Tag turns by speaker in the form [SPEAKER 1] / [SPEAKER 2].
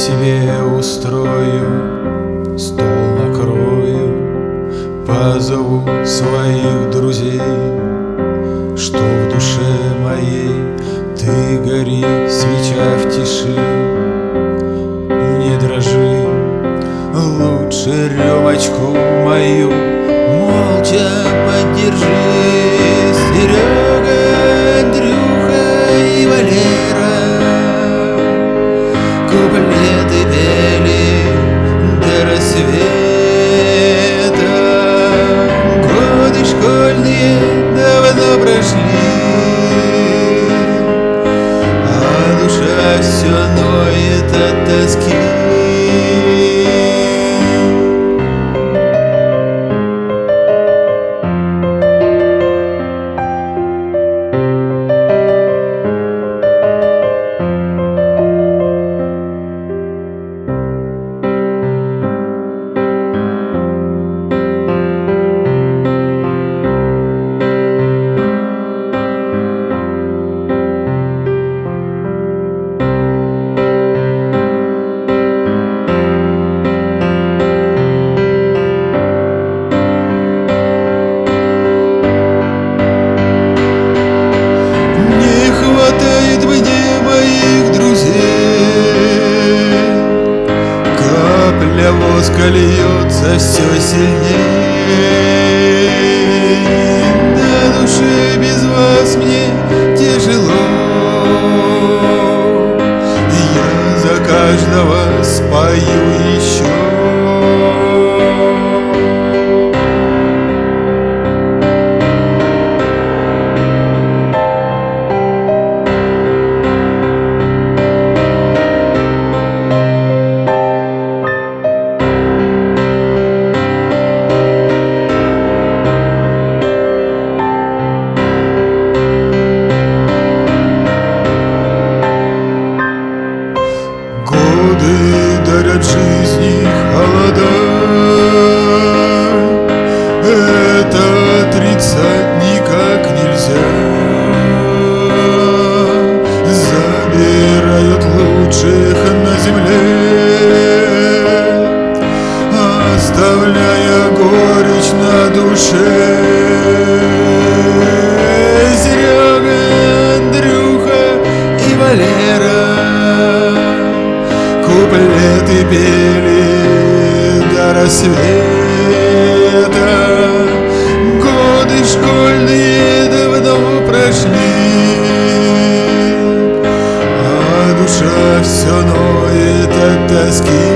[SPEAKER 1] себе устрою, стол накрою, позову своих друзей, что в душе моей ты гори, свеча в тиши. Не дрожи, лучше рюмочку мою молча поддержи. Серега, Андрюха и Валера куплеты пели до рассвета. Годы школьные давно прошли, а душа все ноет от тоски. Воска льется все сильней, на душе без вас мне тяжело. Я за каждого спою еще. Дарят жизни холода, это отрицать никак нельзя. Забирают лучших на земле, оставляя горечь на душе. Серега, Андрюха и Валера куплеты пели до рассвета. Годы школьные давно прошли, а душа все ноет от тоски.